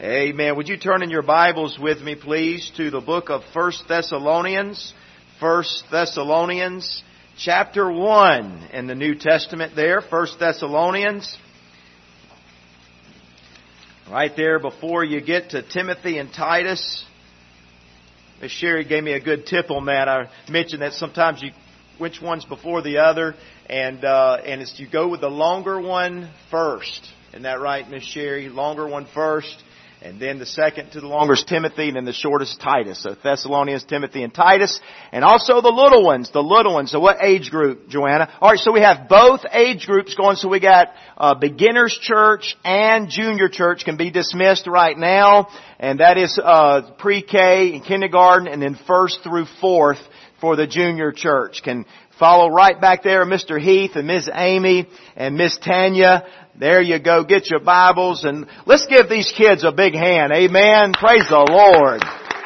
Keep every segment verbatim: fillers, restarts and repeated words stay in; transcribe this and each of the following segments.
Amen. Would you turn in your Bibles with me, please, to the book of First Thessalonians. First Thessalonians, chapter one in the New Testament there. First Thessalonians. Right there before you get to Timothy and Titus. Miss Sherry gave me a good tip on that. I mentioned that sometimes you, which one's before the other, and uh, and it's you go with the longer one first. Isn't that right, Miss Sherry? Longer one first. And then the second to the longest Timothy, and then the shortest Titus. So Thessalonians, Timothy, and Titus. And also the little ones, the little ones. So what age group, Joanna? Alright, so we have both age groups going. So we got uh, beginners church and junior church can be dismissed right now. And that is uh, pre-K and kindergarten, and then first through fourth for the junior church. Can follow right back there, Mister Heath and Miss Amy and Miss Tanya. There you go. Get your Bibles and let's give these kids a big hand. Amen. Praise the Lord.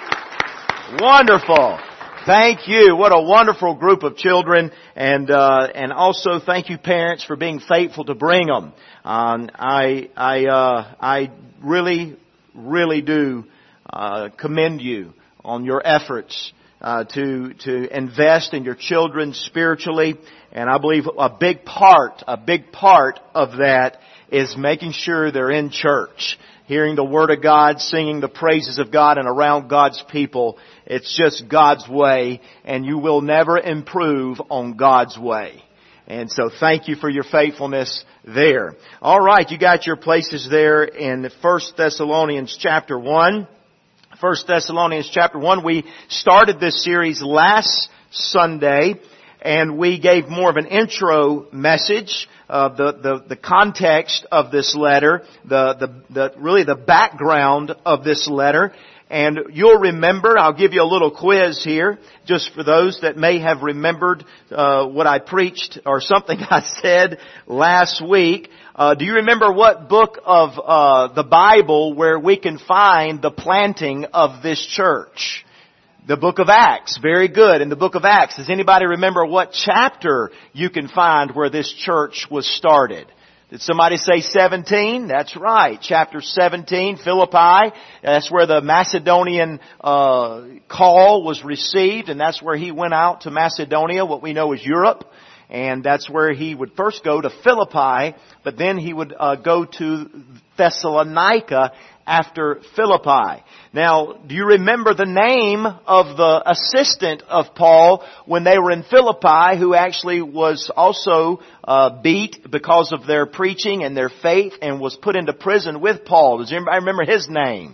Wonderful. Thank you. What a wonderful group of children. And, uh, and also thank you parents for being faithful to bring them. Um, I, I, uh, I really, really do, uh, commend you on your efforts. Uh, to, to invest in your children spiritually. And I believe a big part, a big part of that is making sure they're in church. Hearing the Word of God, singing the praises of God and around God's people. It's just God's way, and you will never improve on God's way. And so thank you for your faithfulness there. Alright, you got your places there in First Thessalonians chapter one. First Thessalonians chapter one. We started this series last Sunday, and we gave more of an intro message of the, the, the context of this letter, the, the, the, really the background of this letter. And you'll remember, I'll give you a little quiz here, just for those that may have remembered uh, what I preached or something I said last week. Uh, do you remember what book of uh, the Bible where we can find the planting of this church? The book of Acts. Very good. In the book of Acts. Does anybody remember what chapter you can find where this church was started? Did somebody say seventeen? That's right. Chapter seventeen, Philippi. That's where the Macedonian uh call was received, and that's where he went out to Macedonia, what we know as Europe. And that's where he would first go to Philippi, but then he would uh, go to Thessalonica after Philippi. Now, do you remember the name of the assistant of Paul when they were in Philippi, who actually was also uh, beat because of their preaching and their faith and was put into prison with Paul? Does anybody remember his name?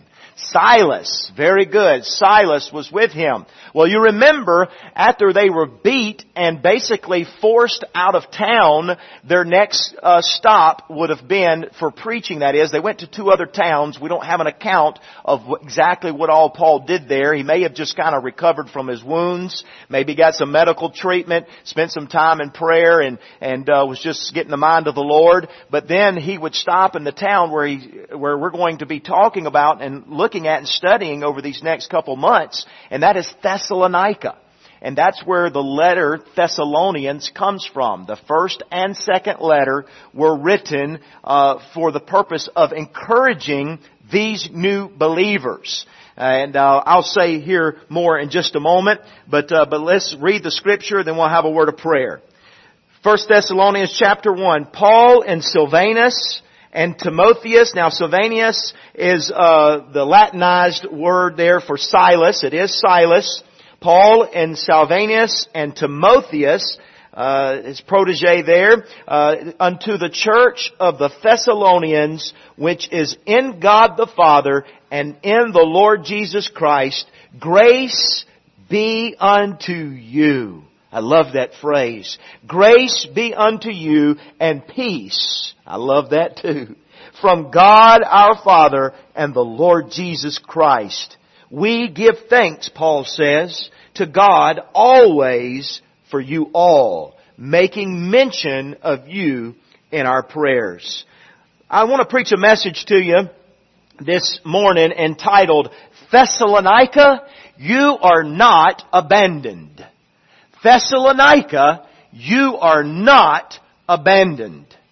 Silas. Very good. Silas was with him. Well, you remember after they were beat and basically forced out of town, their next uh, stop would have been for preaching, that is. They went to two other towns. We don't have an account of exactly what all Paul did there. He may have just kind of recovered from his wounds, maybe got some medical treatment, spent some time in prayer and, and uh, was just getting the mind of the Lord. But then he would stop in the town where he, where we're going to be talking about and looking at and studying over these next couple months, and that is Thessalonica. And that's where the letter Thessalonians comes from. The first and second letter were written uh, for the purpose of encouraging these new believers. And uh, I'll say here more in just a moment, but uh, but let's read the scripture, then we'll have a word of prayer. First Thessalonians chapter one. Paul and Silvanus and Timotheus. Now, Silvanus is uh the Latinized word there for Silas. It is Silas. Paul and Silvanus and Timotheus, uh his protege there, uh unto the church of the Thessalonians, which is in God the Father and in the Lord Jesus Christ, grace be unto you. I love that phrase. Grace be unto you and peace. I love that too. From God our Father and the Lord Jesus Christ. We give thanks, Paul says, to God always for you all, making mention of you in our prayers. I want to preach a message to you this morning entitled, Thessalonica, you are not abandoned. Thessalonica, you are not abandoned.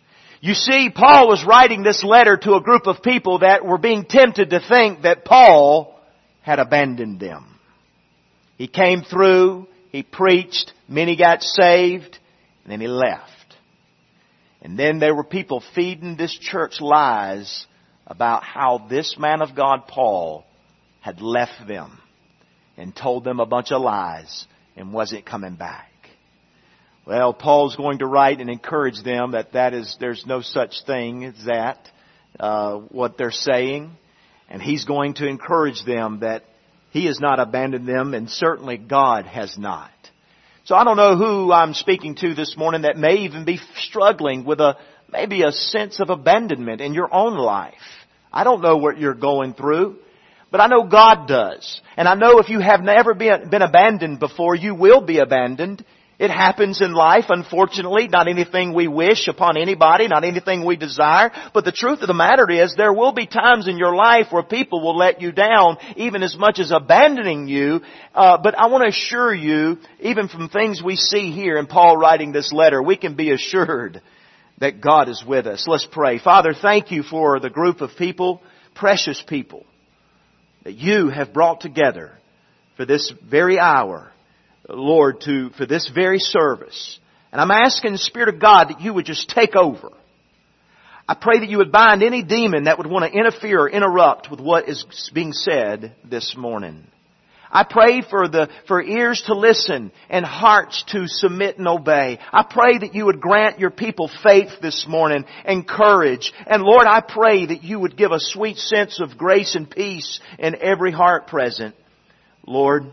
You see, Paul was writing this letter to a group of people that were being tempted to think that Paul had abandoned them. He came through, he preached, many got saved, and then he left. And then there were people feeding this church lies about how this man of God, Paul, had left them and told them a bunch of lies and wasn't coming back. Well, Paul's going to write and encourage them that that is, there's no such thing as that, uh, what they're saying. And he's going to encourage them that he has not abandoned them, and certainly God has not. So I don't know who I'm speaking to this morning that may even be struggling with a, maybe a sense of abandonment in your own life. I don't know what you're going through, but I know God does. And I know if you have never been, been abandoned before, you will be abandoned. It happens in life, unfortunately. Not anything we wish upon anybody, not anything we desire. But the truth of the matter is, there will be times in your life where people will let you down, even as much as abandoning you. Uh, but I want to assure you, even from things we see here in Paul writing this letter, we can be assured that God is with us. Let's pray. Father, thank you for the group of people, precious people, that you have brought together for this very hour, Lord, to, for this very service. And I'm asking the Spirit of God that you would just take over. I pray that you would bind any demon that would want to interfere or interrupt with what is being said this morning. I pray for the, for ears to listen and hearts to submit and obey. I pray that you would grant your people faith this morning and courage. And Lord, I pray that you would give a sweet sense of grace and peace in every heart present. Lord,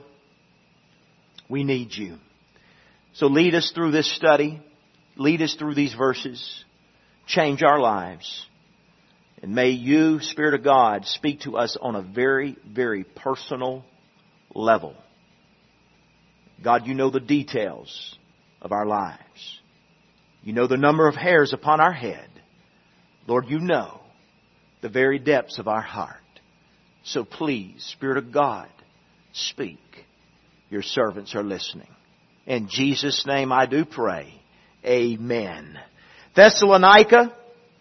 we need you. So lead us through this study. Lead us through these verses. Change our lives. And may you, Spirit of God, speak to us on a very, very personal level. God, you know the details of our lives. You know the number of hairs upon our head. Lord, you know the very depths of our heart. So please, Spirit of God, speak. Your servants are listening. In Jesus' name I do pray. Amen. Thessalonica,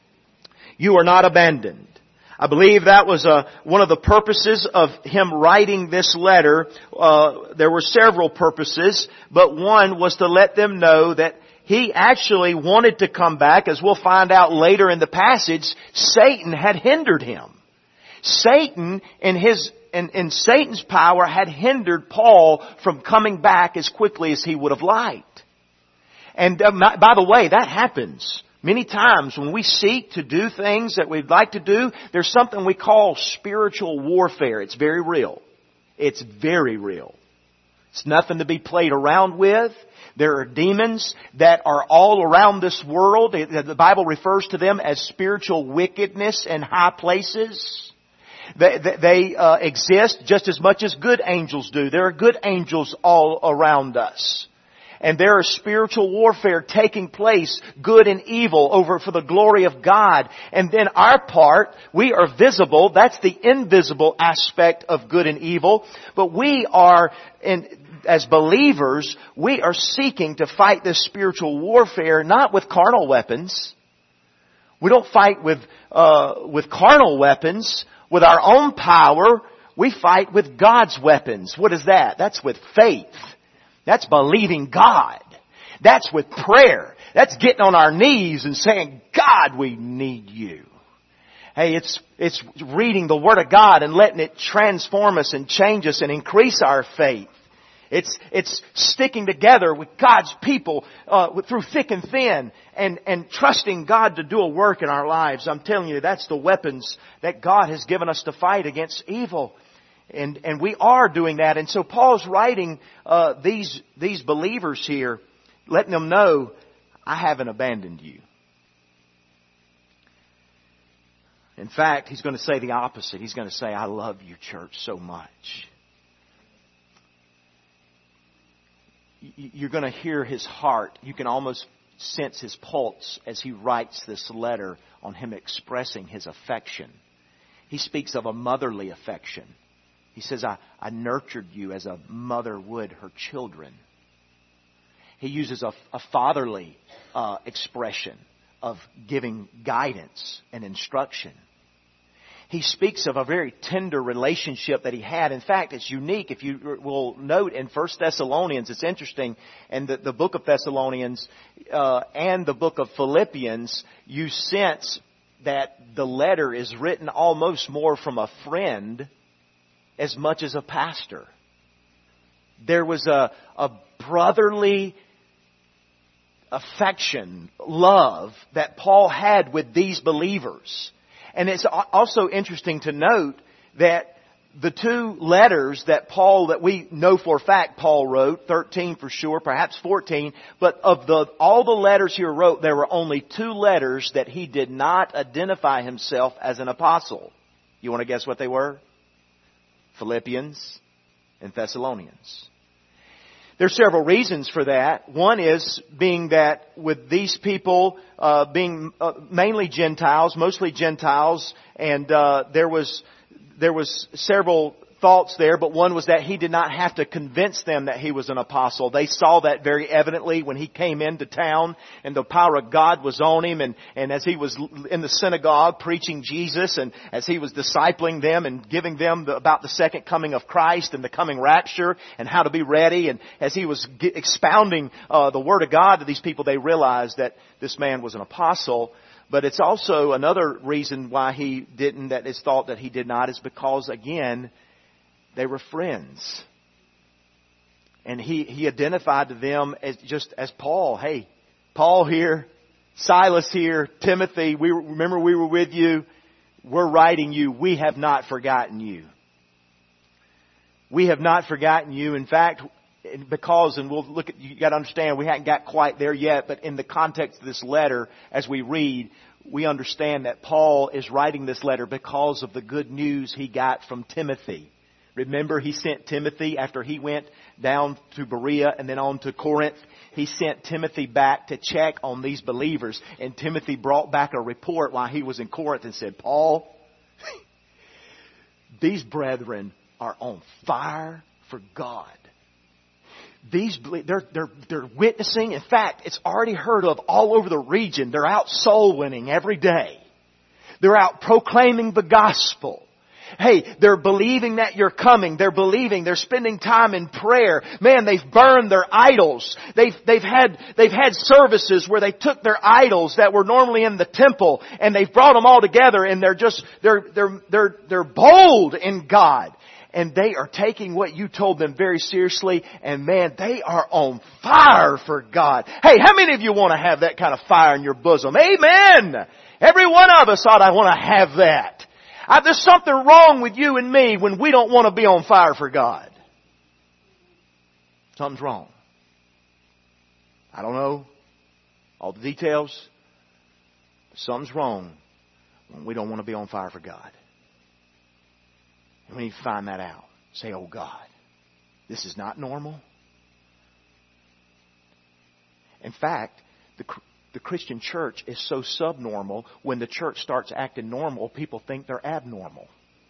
you are not abandoned. I believe that was uh, one of the purposes of him writing this letter. Uh, there were several purposes, but one was to let them know that he actually wanted to come back. As we'll find out later in the passage, Satan had hindered him. Satan in his And, and Satan's power had hindered Paul from coming back as quickly as he would have liked. And uh, by the way, that happens many times when we seek to do things that we'd like to do. There's something we call spiritual warfare. It's very real. It's very real. It's nothing to be played around with. There are demons that are all around this world. The Bible refers to them as spiritual wickedness in high places. They, they, they uh, exist just as much as good angels do. There are good angels all around us. And there is spiritual warfare taking place, good and evil, over for the glory of God. And then our part, we are visible. That's the invisible aspect of good and evil. But we are, in, as believers, we are seeking to fight this spiritual warfare not with carnal weapons. We don't fight with uh, with carnal weapons. With our own power, we fight with God's weapons. What is that? That's with faith. That's believing God. That's with prayer. That's getting on our knees and saying, God, we need you. Hey, it's, it's reading the Word of God and letting it transform us and change us and increase our faith. It's, it's sticking together with God's people, uh, through thick and thin and, and trusting God to do a work in our lives. I'm telling you, that's the weapons that God has given us to fight against evil. And, and we are doing that. And so Paul's writing, uh, these, these believers here, letting them know, I haven't abandoned you. In fact, he's going to say the opposite. He's going to say, I love you, church, so much. You're going to hear his heart. You can almost sense his pulse as he writes this letter on him expressing his affection. He speaks of a motherly affection. He says, I, I nurtured you as a mother would her children. He uses a, a fatherly uh, expression of giving guidance and instruction. He speaks of a very tender relationship that he had. In fact, it's unique. If you will note in First Thessalonians, it's interesting, and the, the book of Thessalonians uh, and the book of Philippians, you sense that the letter is written almost more from a friend as much as a pastor. There was a, a brotherly affection, love that Paul had with these believers. And it's also interesting to note that the two letters that Paul, that we know for a fact Paul wrote, thirteen for sure, perhaps fourteen, but of the all the letters he wrote, there were only two letters that he did not identify himself as an apostle. You want to guess what they were? Philippians and Thessalonians. There's several reasons for that. One is being that with these people uh, being uh, mainly Gentiles, mostly Gentiles, and uh, there was there was several thoughts there, but one was that he did not have to convince them that he was an apostle. They saw that very evidently when he came into town and the power of God was on him, and, and as he was in the synagogue preaching Jesus, and as he was discipling them and giving them the, about the second coming of Christ and the coming rapture and how to be ready, and as he was get, expounding uh, the Word of God to these people, they realized that this man was an apostle. But it's also another reason why he didn't, that it's thought that he did not, is because, again, they were friends. And he, he identified to them as just as Paul. Hey, Paul here, Silas here, Timothy, we remember we were with you. We're writing you. We have not forgotten you. We have not forgotten you. In fact, because, and we'll look at, you got to understand, we haven't got quite there yet, but in the context of this letter, as we read, we understand that Paul is writing this letter because of the good news he got from Timothy. Remember, he sent Timothy after he went down to Berea and then on to Corinth. He sent Timothy back to check on these believers. And Timothy brought back a report while he was in Corinth and said, Paul, these brethren are on fire for God. These, they're, they're, they're witnessing. In fact, it's already heard of all over the region. They're out soul winning every day. They're out proclaiming the gospel. Hey, they're believing that you're coming. They're believing. They're spending time in prayer. Man, they've burned their idols. They've, they've had, they've had services where they took their idols that were normally in the temple and they've brought them all together, and they're just, they're, they're, they're, they're bold in God. And they are taking what you told them very seriously. And man, they are on fire for God. Hey, how many of you want to have that kind of fire in your bosom? Amen! Every one of us ought to want to have that. I, there's something wrong with you and me when we don't want to be on fire for God. Something's wrong. I don't know all the details. But something's wrong when we don't want to be on fire for God. And we need to find that out. Say, oh God, this is not normal. In fact, the The Christian church is so subnormal, when the church starts acting normal, people think they're abnormal.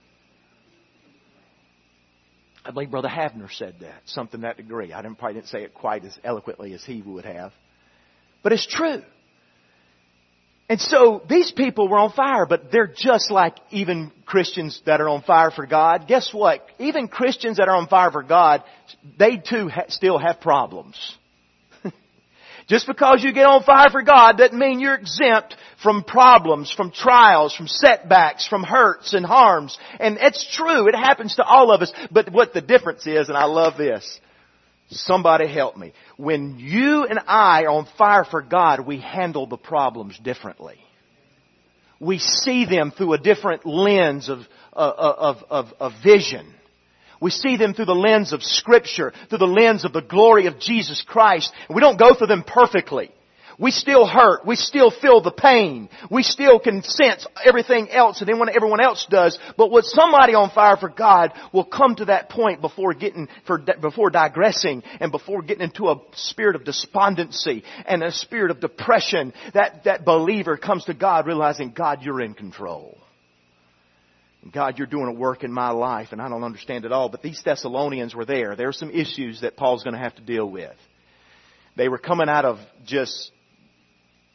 I believe Brother Havner said that, something to that degree. I didn't, probably didn't say it quite as eloquently as he would have. But it's true. And so these people were on fire, but they're just like even Christians that are on fire for God. Guess what? Even Christians that are on fire for God, they too ha- still have problems. Just because you get on fire for God doesn't mean you're exempt from problems, from trials, from setbacks, from hurts and harms. And it's true. It happens to all of us. But what the difference is, and I love this, somebody help me. When you and I are on fire for God, we handle the problems differently. We see them through a different lens of, of, of, of vision. We see them through the lens of Scripture, through the lens of the glory of Jesus Christ. And we don't go through them perfectly. We still hurt. We still feel the pain. We still can sense everything else and then what everyone else does. But with somebody on fire for God will come to that point before getting, for, before digressing and before getting into a spirit of despondency and a spirit of depression. That, that believer comes to God realizing, God, you're in control. God, you're doing a work in my life, and I don't understand it all. But these Thessalonians were there. There are some issues that Paul's going to have to deal with. They were coming out of just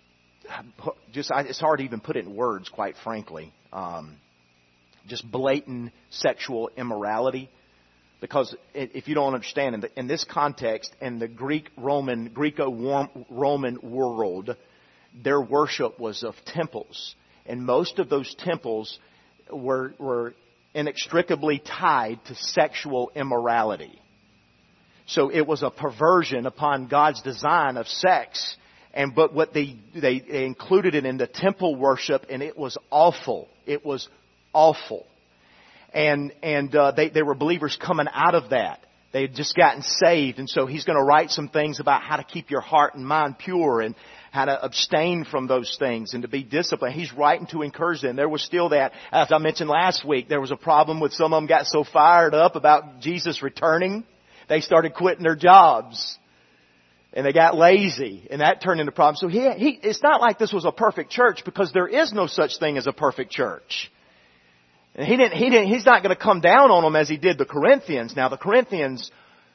just, I, it's hard to even put it in words, quite frankly. Um, just blatant sexual immorality. Because if you don't understand, in, the, in this context, in the Greek Roman, Greco-Roman world, their worship was of temples. And most of those temples were, were inextricably tied to sexual immorality. So it was a perversion upon God's design of sex. And but what they, they, they included it in the temple worship, and it was awful. It was awful. And and uh, they, they were believers coming out of that. They had just gotten saved. And so he's going to write some things about how to keep your heart and mind pure and how to abstain from those things and to be disciplined. He's writing to encourage them. There was still that, as I mentioned last week, there was a problem with some of them got so fired up about Jesus returning, they started quitting their jobs. And they got lazy. And that turned into problems. So he, he, it's not like this was a perfect church, because there is no such thing as a perfect church. And he didn't, he didn't, he's not going to come down on them as he did the Corinthians. Now the Corinthians,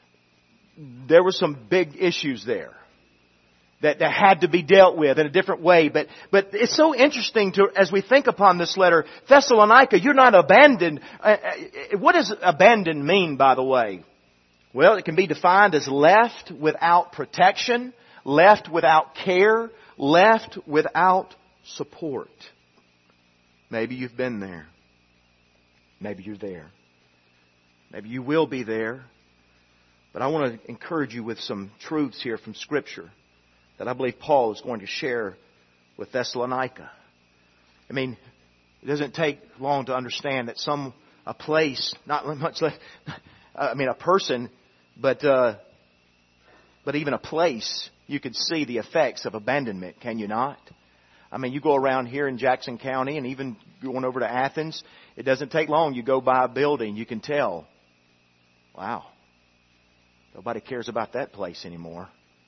there were some big issues there that, that had to be dealt with in a different way. But, but it's so interesting to, as we think upon this letter, Thessalonica, you're not abandoned. Uh, what does abandoned mean, by the way? Well, it can be defined as left without protection, left without care, left without support. Maybe you've been there. Maybe you're there. Maybe you will be there. But I want to encourage you with some truths here from Scripture that I believe Paul is going to share with Thessalonica. I mean, it doesn't take long to understand that some, a place, not much less, I mean a person, but, uh, but even a place, you could see the effects of abandonment, can you not? I mean, you go around here in Jackson County and even going over to Athens, it doesn't take long. You go by a building, you can tell, wow, nobody cares about that place anymore.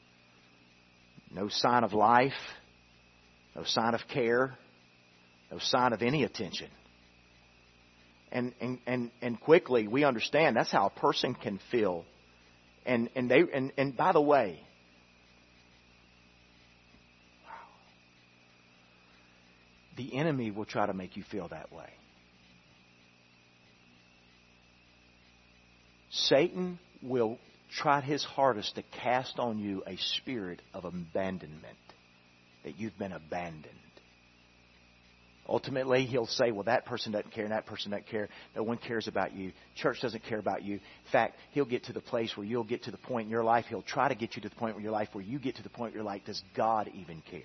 No sign of life, no sign of care, no sign of any attention. And and and, and quickly we understand that's how a person can feel. And and they and, and by the way, the enemy will try to make you feel that way. Satan will try his hardest to cast on you a spirit of abandonment, that you've been abandoned. Ultimately, he'll say, well, that person doesn't care and that person doesn't care. No one cares about you. Church doesn't care about you. In fact, he'll get to the place where you'll get to the point in your life, he'll try to get you to the point in your life where you get to the point where you're like, does God even care?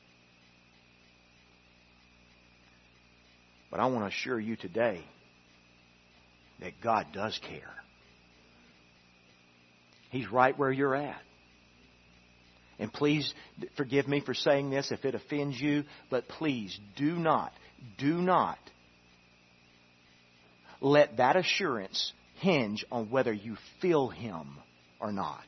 But I want to assure you today that God does care. He's right where you're at. And please forgive me for saying this if it offends you, but please do not, do not let that assurance hinge on whether you feel Him or not.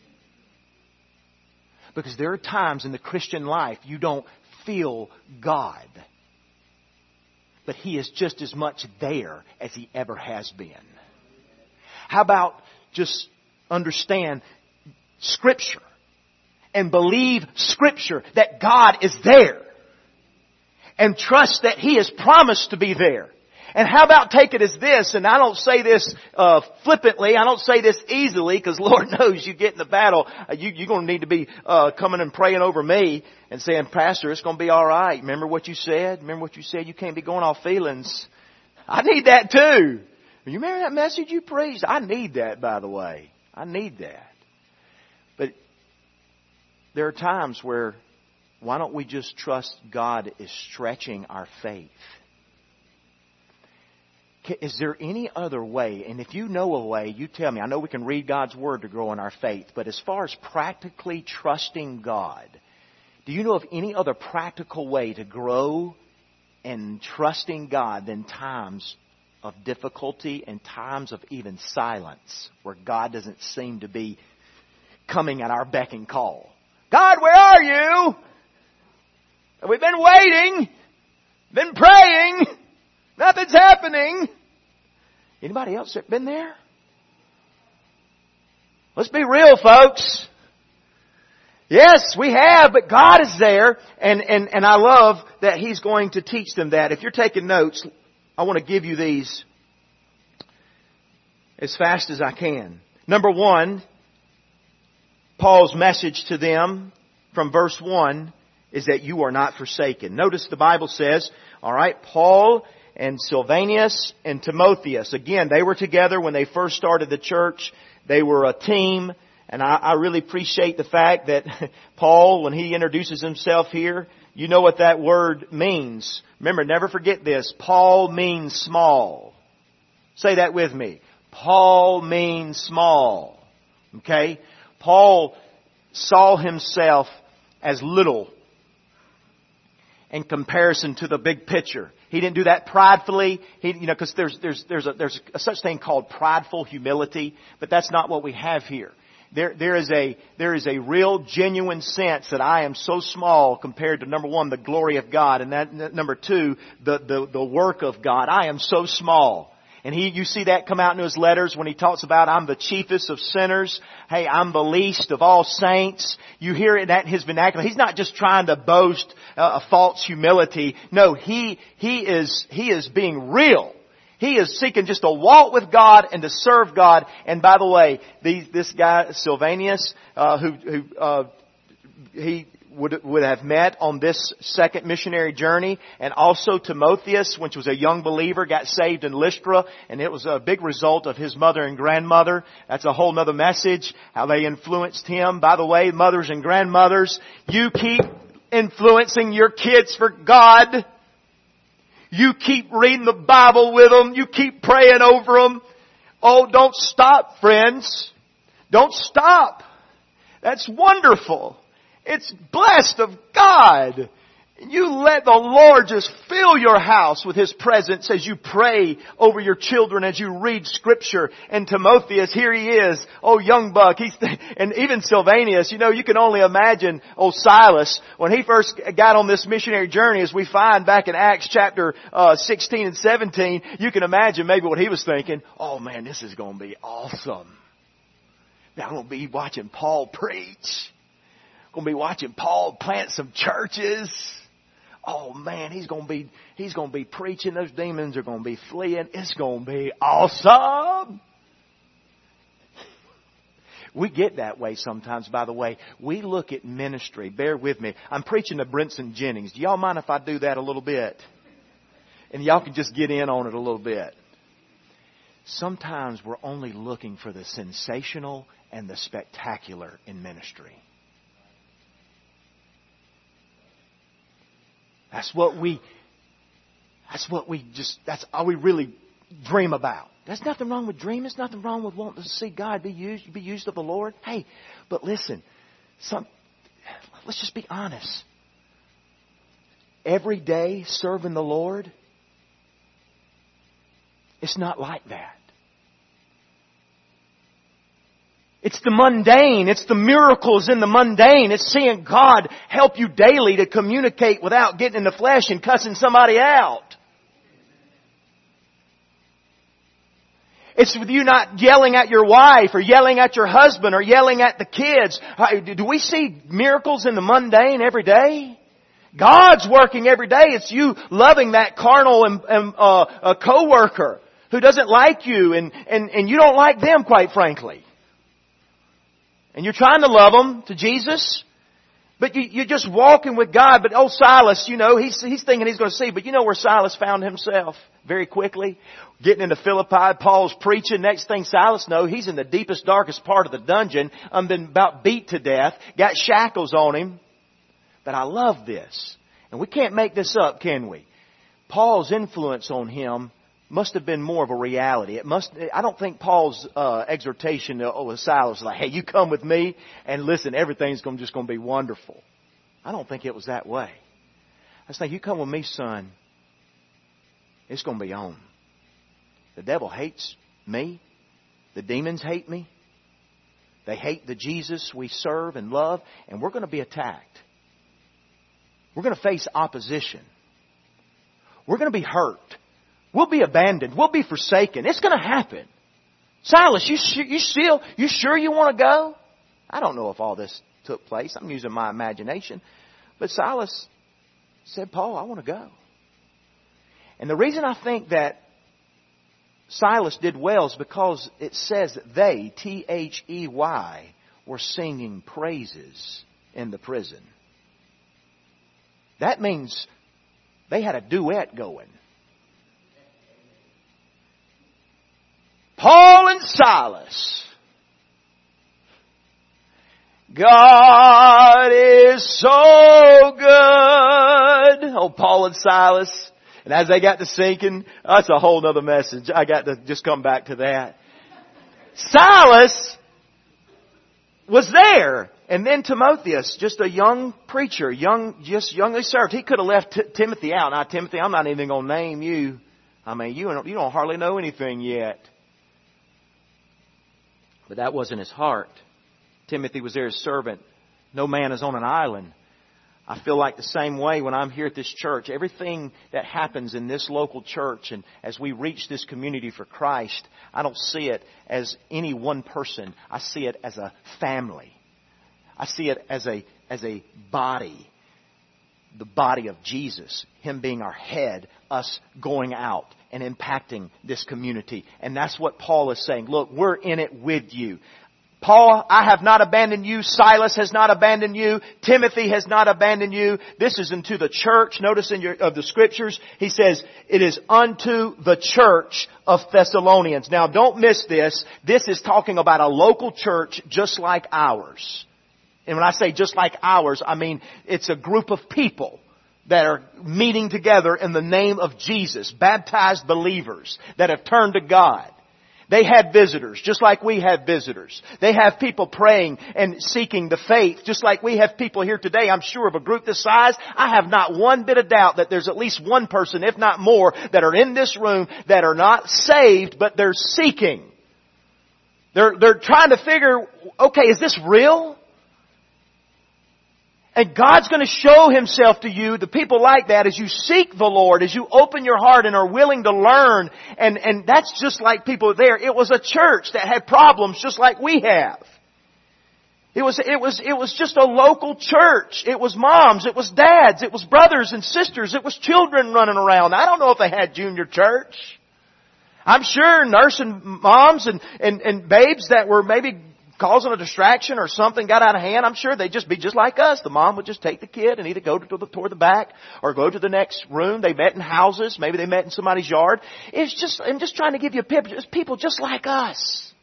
Because there are times in the Christian life you don't feel God. But He is just as much there as He ever has been. How about just understand Scripture and believe Scripture that God is there and trust that He has promised to be there. And how about take it as this, and I don't say this uh, flippantly, I don't say this easily, because Lord knows you get in the battle, uh, you, you're going to need to be uh, coming and praying over me and saying, Pastor, it's going to be all right. Remember what you said? Remember what you said? You can't be going off feelings. I need that too. You remember that message you preached? I need that, by the way. I need that. But there are times where, why don't we just trust God is stretching our faith? Is there any other way? And if you know a way, you tell me. I know we can read God's Word to grow in our faith. But as far as practically trusting God, do you know of any other practical way to grow in trusting God than times of difficulty and times of even silence where God doesn't seem to be coming at our beck and call? God, where are you? We've been waiting, been praying. Nothing's happening. Anybody else that been there? Let's be real, folks. Yes, we have, but God is there, and, and, and I love that He's going to teach them that. If you're taking notes, I want to give you these as fast as I can. Number one, Paul's message to them from verse one is that you are not forsaken. Notice the Bible says, all right, Paul and Silvanus and Timotheus. Again, they were together when they first started the church. They were a team. And I, I really appreciate the fact that Paul, when he introduces himself here, you know what that word means. Remember, never forget this. Paul means small. Say that with me. Paul means small. Okay? Paul saw himself as little in comparison to the big picture. He didn't do that pridefully. He, you know, because there's there's there's a there's a such thing called prideful humility, but that's not what we have here. There, there is a, there is a real genuine sense that I am so small compared to, number one, the glory of God, and that, number two, the, the, the work of God. I am so small. And he, you see that come out in his letters when he talks about, I'm the chiefest of sinners. Hey, I'm the least of all saints. You hear it in his vernacular. He's not just trying to boast uh, a false humility. No, he, he is, he is being real. He is seeking just to walk with God and to serve God. And by the way, these, this guy, Silvanus, uh, who, who, uh, he would, would have met on this second missionary journey, and also Timotheus, which was a young believer, got saved in Lystra, and it was a big result of his mother and grandmother. That's a whole other message, how they influenced him. By the way, mothers and grandmothers, you keep influencing your kids for God. You keep reading the Bible with them. You keep praying over them. Oh, don't stop, friends. Don't stop. That's wonderful. It's blessed of God. You let the Lord just fill your house with His presence as you pray over your children, as you read Scripture. And Timotheus, here he is. Oh, young buck. He's, and even Silvanus, you know, you can only imagine old Silas, when he first got on this missionary journey, as we find back in Acts chapter uh, sixteen and seventeen, you can imagine maybe what he was thinking. Oh man, this is going to be awesome. Now I'm going to be watching Paul preach. I'm going to be watching Paul plant some churches. Oh man, he's going to be, he's going to be preaching. Those demons are going to be fleeing. It's going to be awesome. We get that way sometimes, by the way. We look at ministry. Bear with me. I'm preaching to Brinson Jennings. Do y'all mind if I do that a little bit? And y'all can just get in on it a little bit. Sometimes we're only looking for the sensational and the spectacular in ministry. That's what we, that's what we just, that's all we really dream about. There's nothing wrong with dreaming. There's nothing wrong with wanting to see God be used, be used of the Lord. Hey, but listen, some, let's just be honest. Every day serving the Lord, it's not like that. It's the mundane. It's the miracles in the mundane. It's seeing God help you daily to communicate without getting in the flesh and cussing somebody out. It's with you not yelling at your wife or yelling at your husband or yelling at the kids. Do we see miracles in the mundane every day? God's working every day. It's you loving that carnal and, and, uh, a coworker who doesn't like you and, and, and you don't like them, quite frankly. And you're trying to love them to Jesus, but you, you're just walking with God. But old Silas, you know, he's, he's thinking he's going to see. But you know where Silas found himself very quickly? Getting into Philippi, Paul's preaching. Next thing Silas knows, he's in the deepest, darkest part of the dungeon. I'm been about beat to death. Got shackles on him. But I love this. And we can't make this up, can we? Paul's influence on him must have been more of a reality. It must. I don't think Paul's uh, exhortation to oh, Silas was like, "Hey, you come with me and listen. Everything's going just going to be wonderful." I don't think it was that way. I was thinking, "You come with me, son. It's going to be on. The devil hates me. The demons hate me. They hate the Jesus we serve and love, and we're going to be attacked. We're going to face opposition. We're going to be hurt. We'll be abandoned. We'll be forsaken. It's going to happen. Silas, you you still you sure you want to go?" I don't know if all this took place. I'm using my imagination. But Silas said, Paul, I want to go. And the reason I think that Silas did well is because it says that they, T H E Y, were singing praises in the prison. That means they had a duet going. Paul and Silas. God is so good. Oh, Paul and Silas. And as they got to singing, that's a whole other message. I got to just come back to that. Silas was there. And then Timotheus, just a young preacher, young, just youngly served. He could have left T- Timothy out. Now, Timothy, I'm not even going to name you. I mean, you don't, you don't hardly know anything yet. But that wasn't his heart. Timothy was there as servant. No man is on an island. I feel like the same way when I'm here at this church. Everything that happens in this local church and as we reach this community for Christ, I don't see it as any one person. I see it as a family. I see it as a as a body. The body of Jesus. Him being our head. Us going out and impacting this community. And that's what Paul is saying. Look, we're in it with you. Paul, I have not abandoned you. Silas has not abandoned you. Timothy has not abandoned you. This is unto the church. Notice in your, of the scriptures, he says, it is unto the church of Thessalonians. Now don't miss this. This is talking about a local church just like ours. And when I say just like ours, I mean it's a group of people that are meeting together in the name of Jesus. Baptized believers that have turned to God. They had visitors, just like we have visitors. They have people praying and seeking the faith, just like we have people here today. I'm sure of a group this size, I have not one bit of doubt that there's at least one person, if not more, that are in this room that are not saved, but they're seeking. They're, they're trying to figure, okay, is this real? And God's going to show Himself to you, the people like that, as you seek the Lord, as you open your heart and are willing to learn. And, and that's just like people there. It was a church that had problems just like we have. It was, it was, it was just a local church. It was moms, it was dads, it was brothers and sisters, it was children running around. I don't know if they had junior church. I'm sure nursing moms and, and, and babes that were maybe causing a distraction or something got out of hand, I'm sure they'd just be just like us. The mom would just take the kid and either go to the, toward the back or go to the next room. They met in houses. Maybe they met in somebody's yard. It's just, I'm just trying to give you a picture. It's people just like us.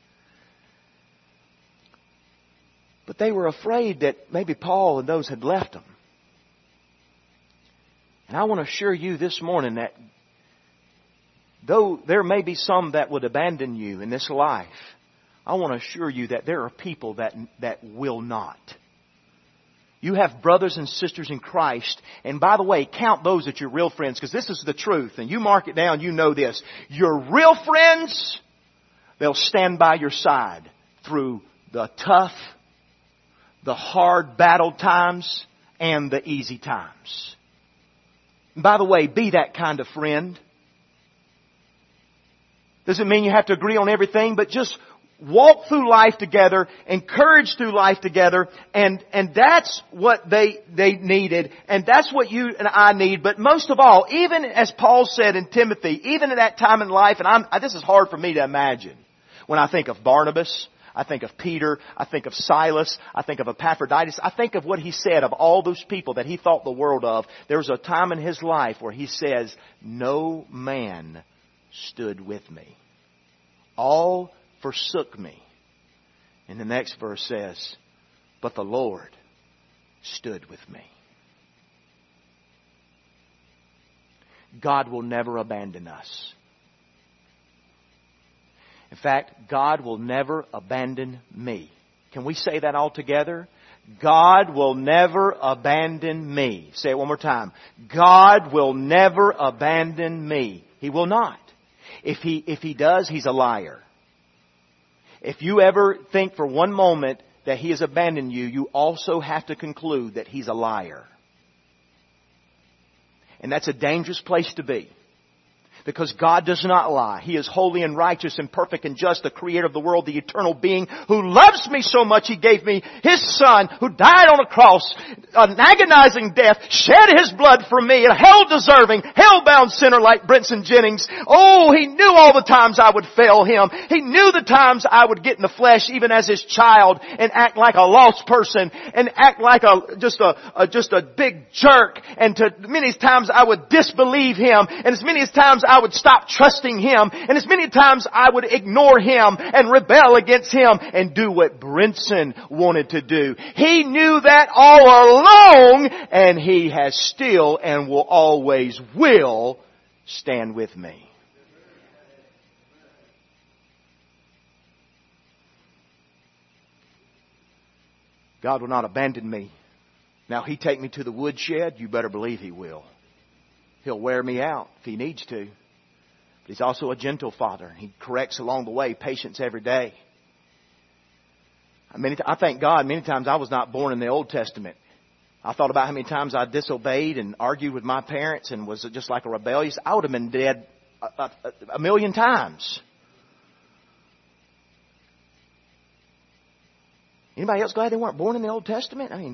But they were afraid that maybe Paul and those had left them. And I want to assure you this morning that though there may be some that would abandon you in this life, I want to assure you that there are people that that will not. You have brothers and sisters in Christ. And by the way, count those that your real friends, because this is the truth. And you mark it down, you know this. Your real friends, they'll stand by your side through the tough, the hard battle times, and the easy times. And by the way, be that kind of friend. Doesn't mean you have to agree on everything, but just walk through life together, encourage through life together, and, and that's what they, they needed, and that's what you and I need. But most of all, even as Paul said in Timothy, even at that time in life, and I'm, this is hard for me to imagine. When I think of Barnabas, I think of Peter, I think of Silas, I think of Epaphroditus, I think of what he said of all those people that he thought the world of. There was a time in his life where he says, no man stood with me. All forsook me. And the next verse says, but the Lord stood with me. God will never abandon us. In fact, God will never abandon me. Can we say that all together? God will never abandon me. Say it one more time. God will never abandon me. He will not. If he, if he does, he's a liar. If you ever think for one moment that He has abandoned you, you also have to conclude that He's a liar. And that's a dangerous place to be. Because God does not lie. He is holy and righteous and perfect and just, the creator of the world, the eternal being who loves me so much He gave me His Son who died on a cross, an agonizing death, shed His blood for me, a hell-deserving, hell-bound sinner like Brinson Jennings. Oh, He knew all the times I would fail Him. He knew the times I would get in the flesh even as His child and act like a lost person and act like a, just a, a just a big jerk. And to many times I would disbelieve Him. And as many times I would stop trusting Him. And as many times I would ignore Him and rebel against Him and do what Brinson wanted to do. He knew that all along, and He has still and will always will stand with me. God will not abandon me. Now, He take me to the woodshed, you better believe He will. He'll wear me out if He needs to. But He's also a gentle Father. He corrects along the way, patience every day. I mean, I thank God many times I was not born in the Old Testament. I thought about how many times I disobeyed and argued with my parents and was just like a rebellious. I would have been dead a, a, a million times. Anybody else glad they weren't born in the Old Testament? I mean...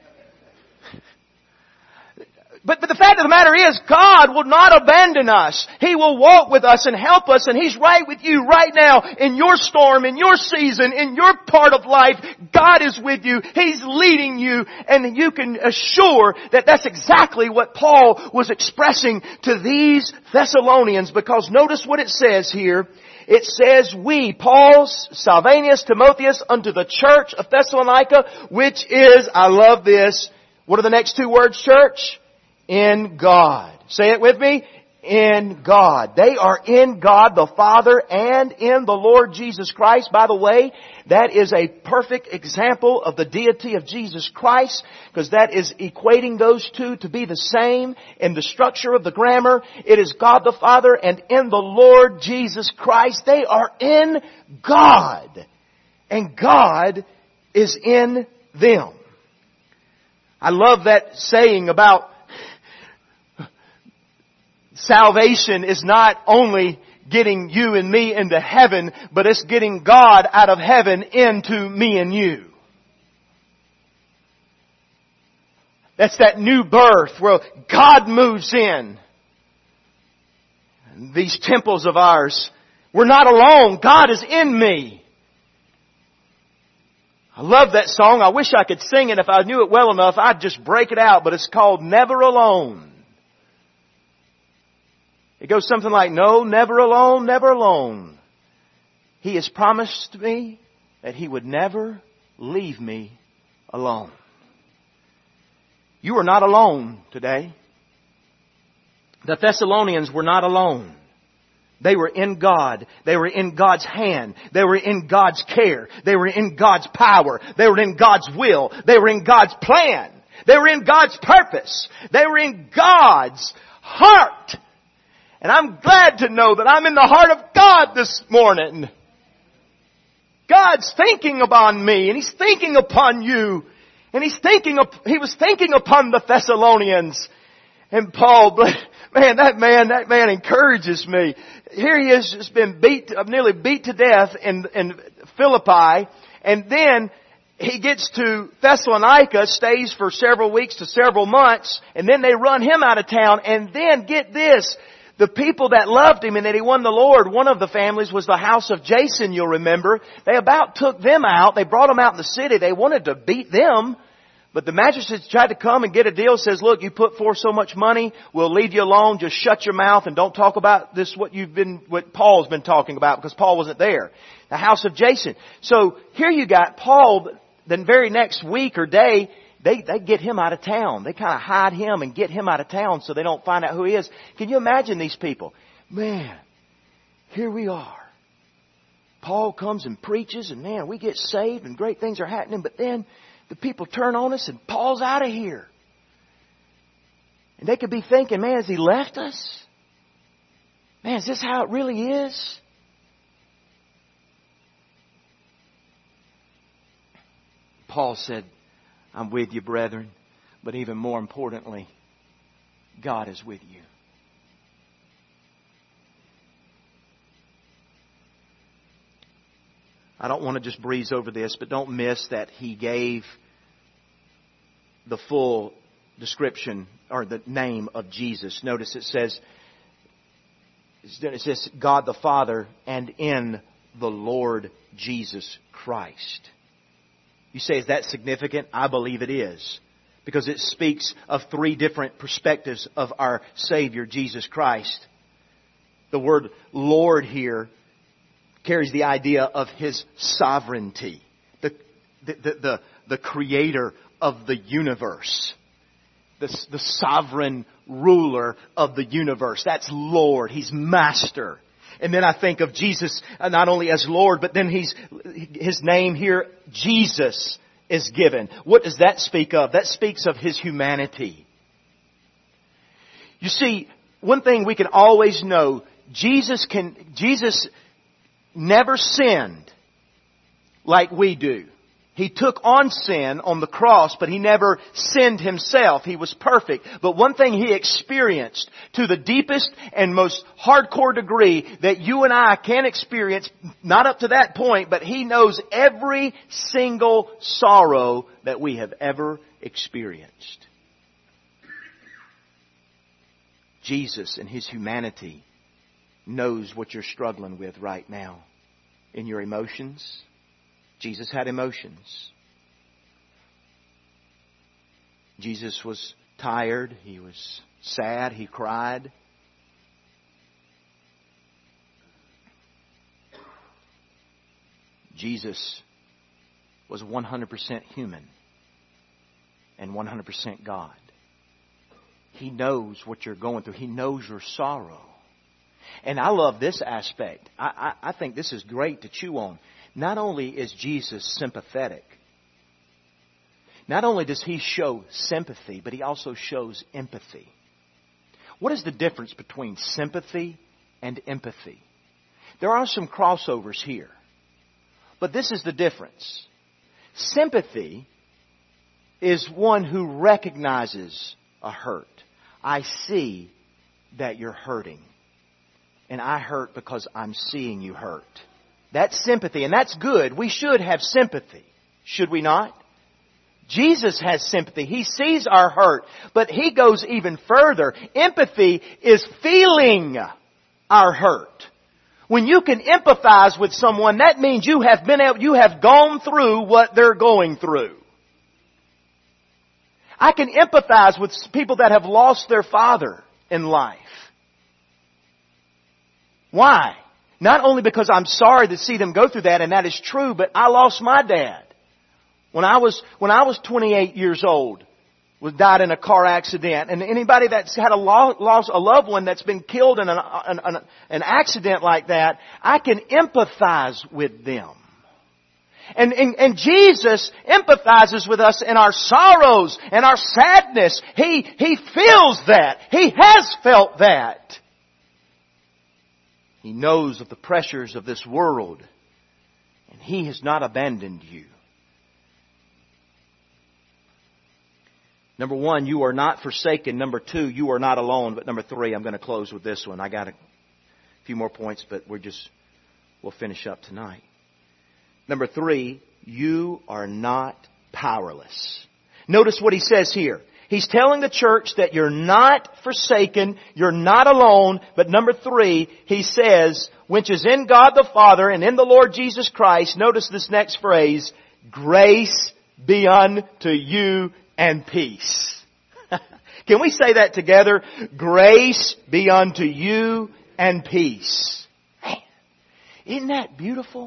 But, but the fact of the matter is, God will not abandon us. He will walk with us and help us, and He's right with you right now in your storm, in your season, in your part of life. God is with you. He's leading you, and you can assure that that's exactly what Paul was expressing to these Thessalonians, because notice what it says here. It says, we, Paul, Silvanus, Timotheus, unto the church of Thessalonica, which is, I love this, what are the next two words, church? In God. Say it with me. In God. They are in God the Father and in the Lord Jesus Christ. By the way, that is a perfect example of the deity of Jesus Christ, because that is equating those two to be the same in the structure of the grammar. It is God the Father and in the Lord Jesus Christ. They are in God. And God is in them. I love that saying about salvation is not only getting you and me into heaven, but it's getting God out of heaven into me and you. That's that new birth where God moves in. These temples of ours, we're not alone. God is in me. I love that song. I wish I could sing it. If I knew it well enough, I'd just break it out. But it's called Never Alone. It goes something like, no, never alone, never alone. He has promised me that He would never leave me alone. You are not alone today. The Thessalonians were not alone. They were in God. They were in God's hand. They were in God's care. They were in God's power. They were in God's will. They were in God's plan. They were in God's purpose. They were in God's heart. And I'm glad to know that I'm in the heart of God this morning. God's thinking upon me, and He's thinking upon you. And He's thinking, He was thinking upon the Thessalonians. And Paul, man, that man, that man encourages me. Here he is, just been beat, nearly beat to death in, in Philippi. And then he gets to Thessalonica, stays for several weeks to several months. And then they run him out of town. And then, get this, the people that loved him and that he won the Lord, one of the families was the house of Jason, you'll remember. They about took them out. They brought them out in the city. They wanted to beat them. But the magistrates tried to come and get a deal. Says, look, you put forth so much money, we'll leave you alone. Just shut your mouth and don't talk about this, what you've been, what Paul's been talking about, because Paul wasn't there. The house of Jason. So here you got Paul, the very next week or day, they, they get him out of town. They kind of hide him and get him out of town so they don't find out who he is. Can you imagine these people? Man, here we are. Paul comes and preaches and man, we get saved and great things are happening, but then the people turn on us and Paul's out of here. And they could be thinking, man, has he left us? Man, is this how it really is? Paul said, I'm with you, brethren, but even more importantly, God is with you. I don't want to just breeze over this, but don't miss that He gave the full description or the name of Jesus. Notice it says, it says God the Father and in the Lord Jesus Christ. You say, is that significant? I believe it is. Because it speaks of three different perspectives of our Savior, Jesus Christ. The word Lord here carries the idea of His sovereignty. The, the, the, the, the creator of the universe. The, the sovereign ruler of the universe. That's Lord. He's Master. And then I think of Jesus not only as Lord, but then He's His name here, Jesus, is given. What does that speak of? That speaks of His humanity. You see, one thing we can always know, Jesus can, Jesus never sinned like we do. He took on sin on the cross, but He never sinned Himself. He was perfect. But one thing He experienced to the deepest and most hardcore degree that you and I can experience, not up to that point, but He knows every single sorrow that we have ever experienced. Jesus in His humanity knows what you're struggling with right now in your emotions. Jesus had emotions. Jesus was tired. He was sad. He cried. Jesus was one hundred percent human and one hundred percent God. He knows what you're going through. He knows your sorrow. And I love this aspect. I, I, I think this is great to chew on. Not only is Jesus sympathetic, not only does He show sympathy, but He also shows empathy. What is the difference between sympathy and empathy? There are some crossovers here, but this is the difference. Sympathy is one who recognizes a hurt. I see that you're hurting, and I hurt because I'm seeing you hurt. That's sympathy, and that's good. We should have sympathy, should we not? Jesus has sympathy. He sees our hurt, but He goes even further. Empathy is feeling our hurt. When you can empathize with someone, that means you have been able, you have gone through what they're going through. I can empathize with people that have lost their father in life. Why? Not only because I'm sorry to see them go through that, and that is true, but I lost my dad. When I was, when I was twenty-eight years old, was died in a car accident. And anybody that's had a lo- lost a loved one that's been killed in an, an, an, an accident like that, I can empathize with them. And, and, and Jesus empathizes with us in our sorrows and our sadness. He, He feels that. He has felt that. He knows of the pressures of this world, and He has not abandoned you. Number one, you are not forsaken. Number two, you are not alone. But number three, I'm going to close with this one. I got a few more points, but we're just, we'll finish up tonight. Number three, you are not powerless. Notice what He says here. He's telling the church that you're not forsaken, you're not alone, but number three, He says, which is in God the Father and in the Lord Jesus Christ, notice this next phrase, grace be unto you and peace. Can we say that together? Grace be unto you and peace. Man, isn't that beautiful?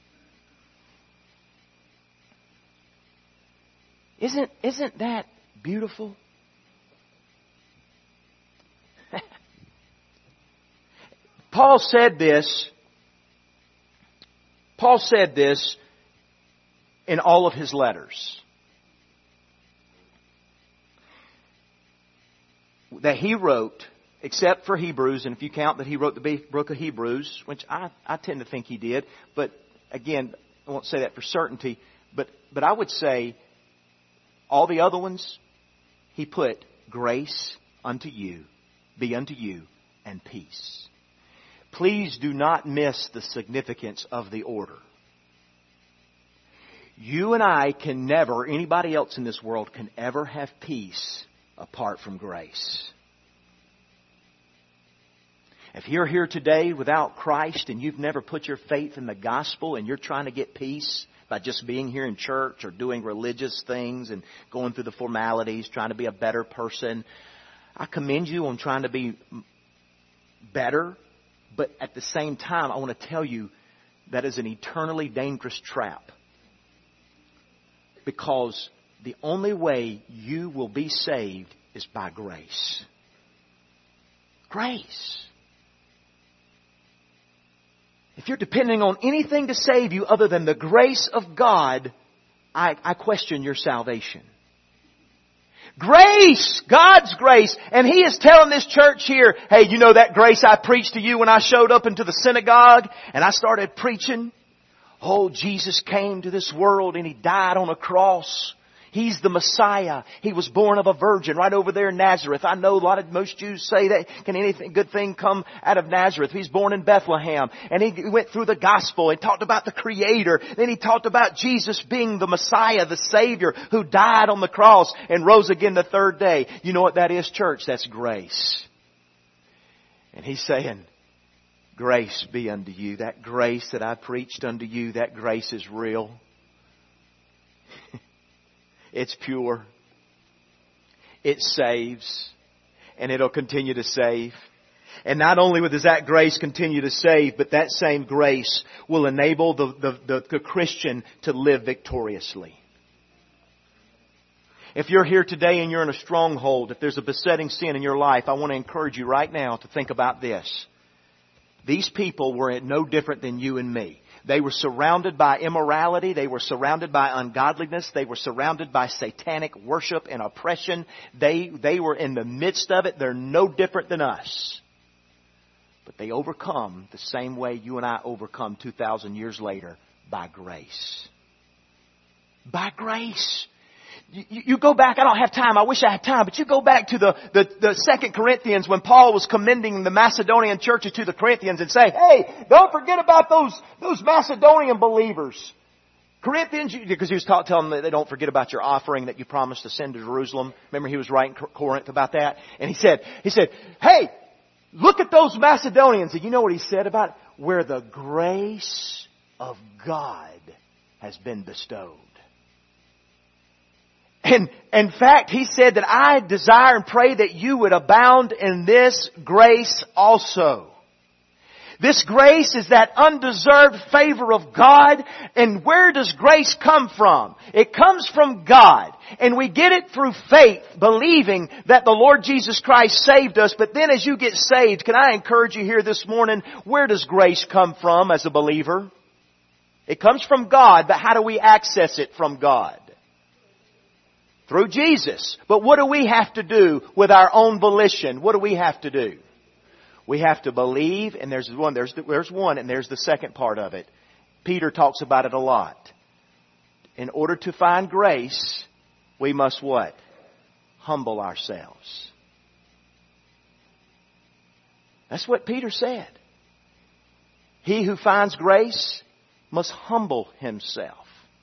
Isn't, isn't that beautiful? Paul said this. Paul said this in all of his letters. That he wrote, except for Hebrews, and if you count that he wrote the book of Hebrews, which I, I tend to think he did, but again, I won't say that for certainty, but, but I would say all the other ones, he put grace unto you, be unto you, and peace. Please do not miss the significance of the order. You and I can never, anybody else in this world can ever have peace apart from grace. If you're here today without Christ and you've never put your faith in the gospel and you're trying to get peace by just being here in church or doing religious things and going through the formalities, trying to be a better person, I commend you on trying to be better. But at the same time, I want to tell you that is an eternally dangerous trap. Because the only way you will be saved is by grace. Grace. If you're depending on anything to save you other than the grace of God, I, I question your salvation. Grace! God's grace! And He is telling this church here, hey, you know that grace I preached to you when I showed up into the synagogue and I started preaching? Oh, Jesus came to this world and He died on a cross. He's the Messiah. He was born of a virgin right over there in Nazareth. I know a lot of most Jews say that can anything good thing come out of Nazareth? He's born in Bethlehem. And He went through the gospel and talked about the Creator. Then He talked about Jesus being the Messiah, the Savior who died on the cross and rose again the third day. You know what that is, church? That's grace. And He's saying, grace be unto you. That grace that I preached unto you, that grace is real. It's pure. It saves. And it'll continue to save. And not only does that grace continue to save, but that same grace will enable the, the, the, the Christian to live victoriously. If you're here today and you're in a stronghold, if there's a besetting sin in your life, I want to encourage you right now to think about this. These people were no different than you and me. They were surrounded by immorality. They were surrounded by ungodliness. They were surrounded by satanic worship and oppression. They, they were in the midst of it. They're no different than us. But they overcome the same way you and I overcome two thousand years later, by grace. By grace. You, you go back, I don't have time, I wish I had time, but you go back to the, the, the Second Corinthians when Paul was commending the Macedonian churches to the Corinthians and say, hey, don't forget about those, those Macedonian believers. Corinthians, because he was taught, telling them that they don't forget about your offering that you promised to send to Jerusalem. Remember he was writing Corinth about that? And he said, he said, hey, look at those Macedonians. And you know what he said about it? Where the grace of God has been bestowed. And in fact, he said that I desire and pray that you would abound in this grace also. This grace is that undeserved favor of God. And where does grace come from? It comes from God. And we get it through faith, believing that the Lord Jesus Christ saved us. But then as you get saved, can I encourage you here this morning, where does grace come from as a believer? It comes from God, but how do we access it from God? Through Jesus. But what do we have to do with our own volition? What do we have to do? We have to believe, and there's one, there's, there's one, and there's the second part of it. Peter talks about it a lot. In order to find grace, we must what? Humble ourselves. That's what Peter said. He who finds grace must humble himself.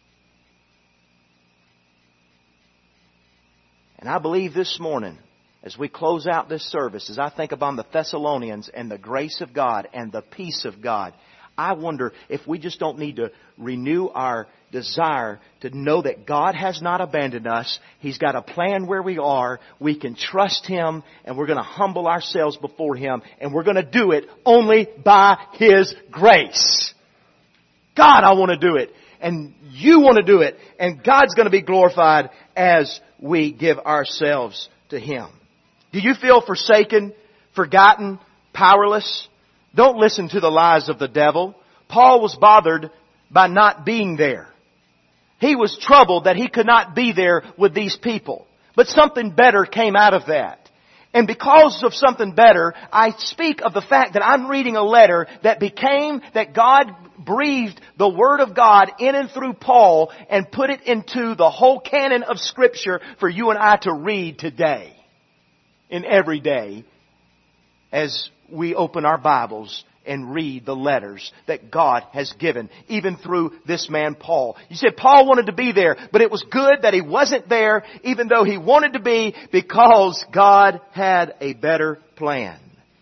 And I believe this morning, as we close out this service, as I think about the Thessalonians and the grace of God and the peace of God, I wonder if we just don't need to renew our desire to know that God has not abandoned us. He's got a plan where we are. We can trust Him, and we're going to humble ourselves before Him, and we're going to do it only by His grace. God, I want to do it. And you want to do it. And God's going to be glorified as we give ourselves to Him. Do you feel forsaken, forgotten, powerless? Don't listen to the lies of the devil. Paul was bothered by not being there. He was troubled that he could not be there with these people. But something better came out of that. And because of something better, I speak of the fact that I'm reading a letter that became, that God breathed the Word of God in and through Paul and put it into the whole canon of Scripture for you and I to read today and every day as we open our Bibles and read the letters that God has given, even through this man Paul. You said Paul wanted to be there, but it was good that he wasn't there, even though he wanted to be, because God had a better plan.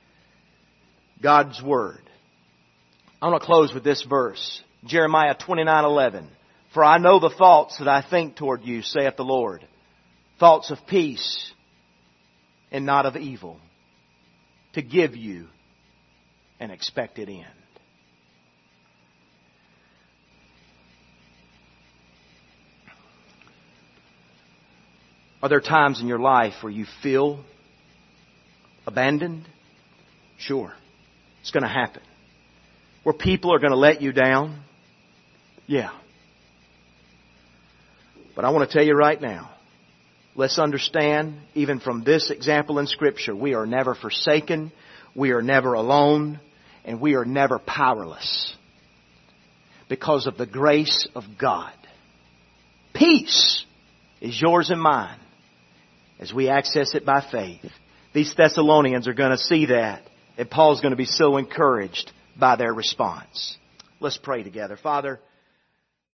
God's Word. I want to close with this verse. Jeremiah twenty-nine eleven. For I know the thoughts that I think toward you, saith the Lord. Thoughts of peace and not of evil, to give you an expected end. Are there times in your life where you feel abandoned? Sure. It's going to happen. Where people are going to let you down? Yeah. But I want to tell you right now, let's understand, even from this example in Scripture, we are never forsaken, we are never alone, and we are never powerless because of the grace of God. Peace is yours and mine as we access it by faith. These Thessalonians are going to see that, and Paul's going to be so encouraged by their response. Let's pray together. Father,